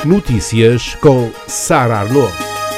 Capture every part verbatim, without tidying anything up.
Notícias com Sara Arnaud.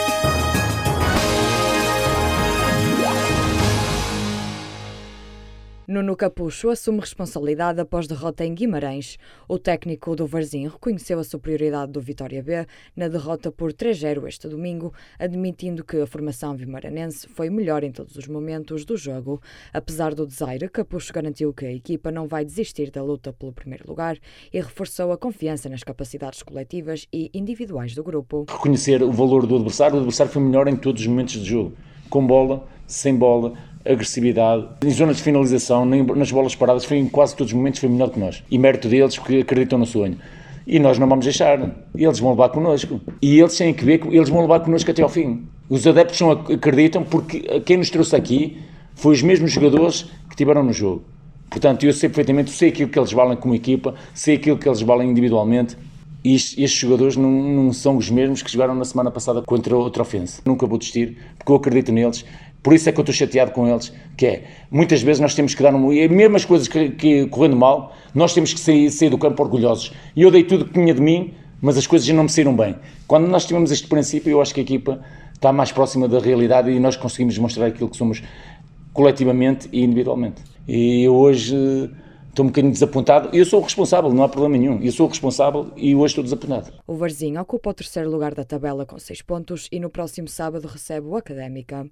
Nuno Capucho assume responsabilidade após derrota em Guimarães. O técnico do Varzim reconheceu a superioridade do Vitória B na derrota por três a zero este domingo, admitindo que a formação vimaranense foi melhor em todos os momentos do jogo. Apesar do desaire, Capucho garantiu que a equipa não vai desistir da luta pelo primeiro lugar e reforçou a confiança nas capacidades coletivas e individuais do grupo. Reconhecer o valor do adversário, o adversário foi melhor em todos os momentos do jogo, com bola, sem bola, agressividade, em zonas de finalização, nas bolas paradas, foi em quase todos os momentos foi melhor que nós. E mérito deles porque acreditam no sonho. E nós não vamos deixar. Eles vão levar connosco. E eles têm que ver que eles vão levar connosco até ao fim. Os adeptos não acreditam porque quem nos trouxe aqui foi os mesmos jogadores que tiveram no jogo. Portanto, eu sei perfeitamente, sei aquilo que eles valem como equipa, sei aquilo que eles valem individualmente. E estes jogadores não, não são os mesmos que jogaram na semana passada contra outra ofensa. Nunca vou desistir, porque eu acredito neles. Por isso é que eu estou chateado com eles, que é, muitas vezes nós temos que dar um... E mesmo as coisas que, que correndo mal, nós temos que sair, sair do campo orgulhosos. E eu dei tudo que tinha de mim, mas as coisas não me saíram bem. Quando nós tivemos este princípio, eu acho que a equipa está mais próxima da realidade e nós conseguimos mostrar aquilo que somos coletivamente e individualmente. E eu hoje estou um bocadinho desapontado. Eu sou o responsável, não há problema nenhum. Eu sou o responsável e hoje estou desapontado. O Varzim ocupa o terceiro lugar da tabela com seis pontos e no próximo sábado recebe o Académica.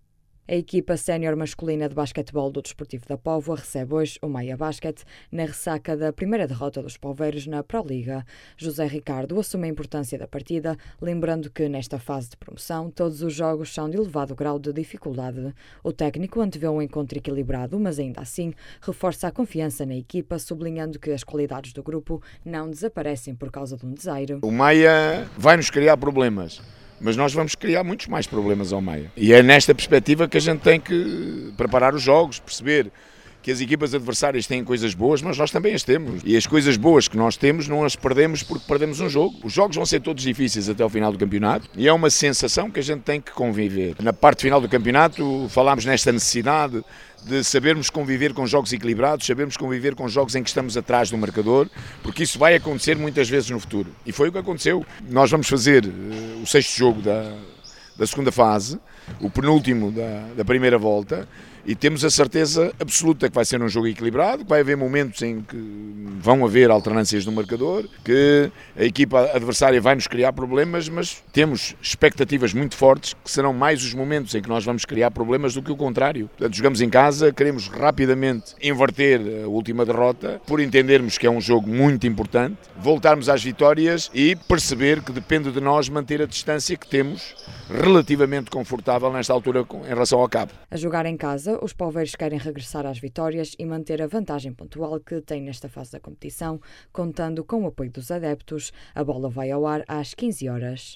A equipa sénior masculina de basquetebol do Desportivo da Póvoa recebe hoje o Maia Basket na ressaca da primeira derrota dos poveiros na Proliga. José Ricardo assume a importância da partida, lembrando que nesta fase de promoção todos os jogos são de elevado grau de dificuldade. O técnico antevê um encontro equilibrado, mas ainda assim reforça a confiança na equipa, sublinhando que as qualidades do grupo não desaparecem por causa de um desaire. O Maia vai nos criar problemas, mas nós vamos criar muitos mais problemas ao Maia. E é nesta perspectiva que a gente tem que preparar os jogos, perceber que as equipas adversárias têm coisas boas, mas nós também as temos. E as coisas boas que nós temos não as perdemos porque perdemos um jogo. Os jogos vão ser todos difíceis até ao final do campeonato e é uma sensação que a gente tem que conviver. Na parte final do campeonato falámos nesta necessidade de sabermos conviver com jogos equilibrados, sabermos conviver com jogos em que estamos atrás do marcador, porque isso vai acontecer muitas vezes no futuro. E foi o que aconteceu. Nós vamos fazer uh, o sexto jogo da, da segunda fase, o penúltimo da, da primeira volta, e temos a certeza absoluta que vai ser um jogo equilibrado, que vai haver momentos em que vão haver alternâncias no marcador, que a equipa adversária vai nos criar problemas, mas temos expectativas muito fortes que serão mais os momentos em que nós vamos criar problemas do que o contrário. Portanto, jogamos em casa, queremos rapidamente inverter a última derrota, por entendermos que é um jogo muito importante, voltarmos às vitórias e perceber que depende de nós manter a distância que temos relativamente confortável nesta altura em relação ao Cabo. A jogar em casa, os poveiros querem regressar às vitórias e manter a vantagem pontual que têm nesta fase da competição, contando com o apoio dos adeptos. A bola vai ao ar às quinze horas.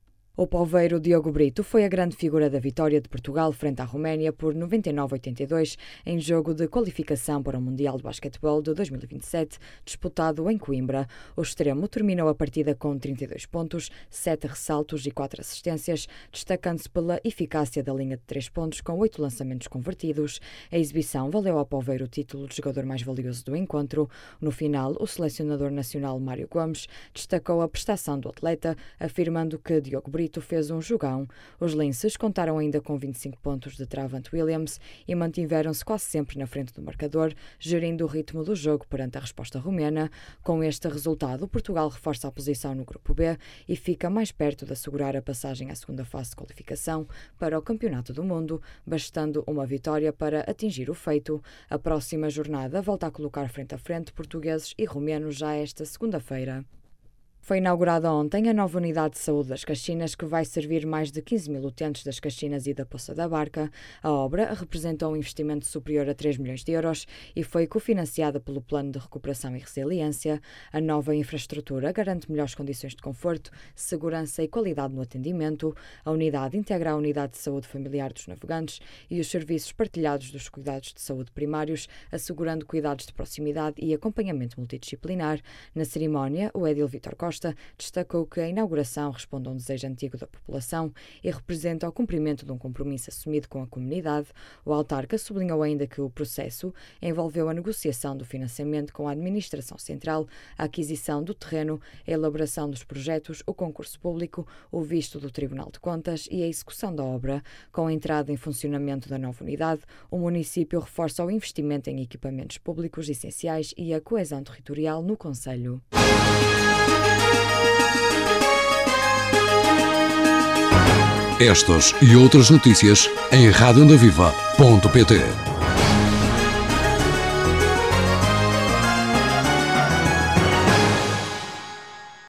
O poveiro Diogo Brito foi a grande figura da vitória de Portugal frente à Roménia por noventa e nove a oitenta e dois em jogo de qualificação para o Mundial de Basquetebol de dois mil e vinte e sete, disputado em Coimbra. O extremo terminou a partida com trinta e dois pontos, sete ressaltos e quatro assistências, destacando-se pela eficácia da linha de três pontos com oito lançamentos convertidos. A exibição valeu ao poveiro o título de jogador mais valioso do encontro. No final, o selecionador nacional Mário Gomes destacou a prestação do atleta, afirmando que Diogo Brito fez um jogão. Os linces contaram ainda com vinte e cinco pontos de Travante Williams e mantiveram-se quase sempre na frente do marcador, gerindo o ritmo do jogo perante a resposta romena. Com este resultado, Portugal reforça a posição no Grupo B e fica mais perto de assegurar a passagem à segunda fase de qualificação para o Campeonato do Mundo, bastando uma vitória para atingir o feito. A próxima jornada volta a colocar frente a frente portugueses e romenos já esta segunda-feira. Foi inaugurada ontem a nova unidade de saúde das Caxinas, que vai servir mais de quinze mil utentes das Caxinas e da Poça da Barca. A obra representou um investimento superior a três milhões de euros e foi cofinanciada pelo Plano de Recuperação e Resiliência. A nova infraestrutura garante melhores condições de conforto, segurança e qualidade no atendimento. A unidade integra a unidade de saúde familiar dos navegantes e os serviços partilhados dos cuidados de saúde primários, assegurando cuidados de proximidade e acompanhamento multidisciplinar. Na cerimónia, o edil Vítor Costa Costa destacou que a inauguração responde a um desejo antigo da população e representa o cumprimento de um compromisso assumido com a comunidade. O autarca sublinhou ainda que o processo envolveu a negociação do financiamento com a Administração Central, a aquisição do terreno, a elaboração dos projetos, o concurso público, o visto do Tribunal de Contas e a execução da obra. Com a entrada em funcionamento da nova unidade, o município reforça o investimento em equipamentos públicos essenciais e a coesão territorial no concelho. Estas e outras notícias em rádio onda viva ponto pt.